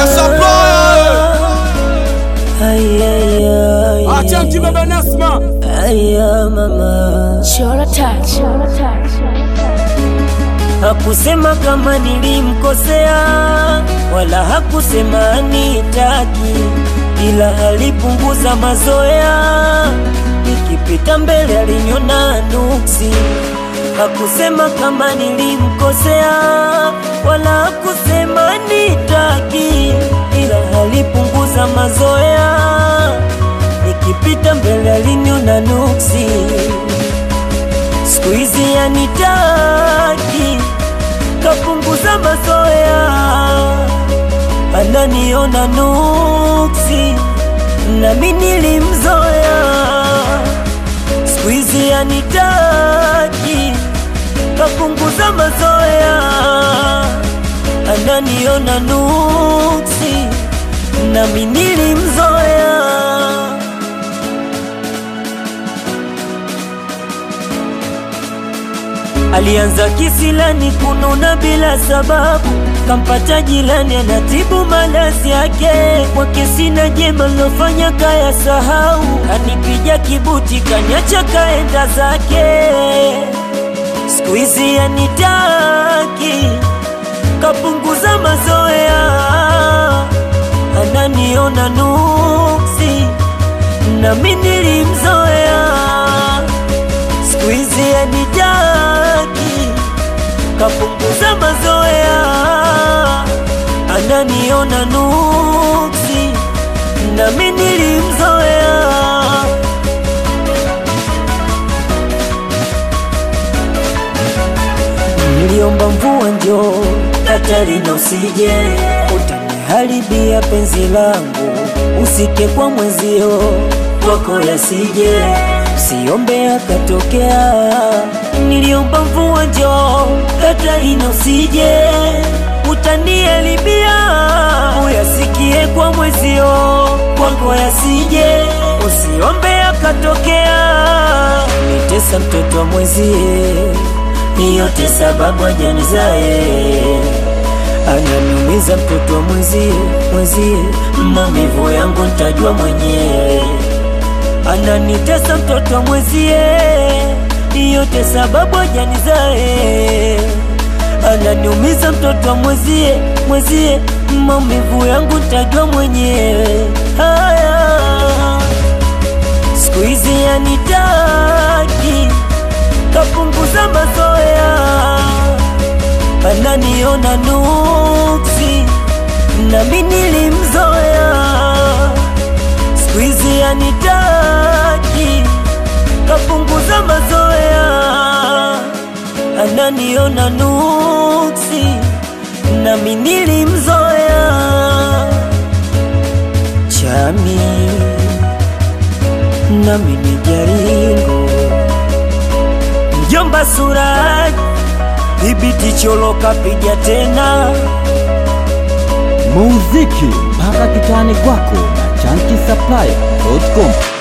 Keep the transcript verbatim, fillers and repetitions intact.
Achanti baba Nasma. Aya mama Chora touch. hakusema kama nilimkosea, wala hakusema nitaki, ila alipunguza mazoea. Nikipita mbele aliniona nuksi. Hakusema kama nilimkosea, wala hakusema nitaki, ila alipunguza mazoea. Nikipita mbele aliniona nuksi. Siku hizi anitaki, kapunguza mazoea, ananiona nuksi, nami nilimzoea. Siku hizi anitaki, kapunguza mazoea, ananiona nuksi, nami nilimzoea. Alianza kisilani kununa bila sababu, kampata jilani anatibu malazi yake. Kwake sina jema lofanya kaya sahau, kanipija kibuti kanyacha kaenda zake. Siku hizi anitaki, kapunguza mazoea, ananiona nuksi, nami nilimzoea. Siku hizi anitaki, kapunguza mazoea, ananiona nuksi, nami nilimzoea. Niliomba mvua njoo, hatari na usije, utaniharibia penzi langu. Usike kwa mwezio, kwako yasije, usiombe akatokea. Niliomba mvua njoo, hatari na usije, utaniharibia. Uyasikie kwa mwezio, kwako yasije, usiombe akatokea. Nitesa mtoto wa mwezie, yote sababu ajanizae. Ananiumiza mtoto wa mwezie, mwezie, maumivu yangu nitajua mwenyewe. Ananitesa mtoto wa mwezie, yote sababu ajanizae. Ananiumiza mtoto wa mwezie, mwezie, maumivu yangu nitajua mwenyewe. Haya, siku hizi anitaki, kapunguza mazoea, ananiona nuksi, nami nilimzoea. Siku hizi anitaki, kapunguza mazoea, ananiona nuksi, nami nilimzoea. Chami nami nijaringo, mjomba Suraj, ibiti choloka piga tena. Muziki mpaka kitani kwako na chanki supply dot com.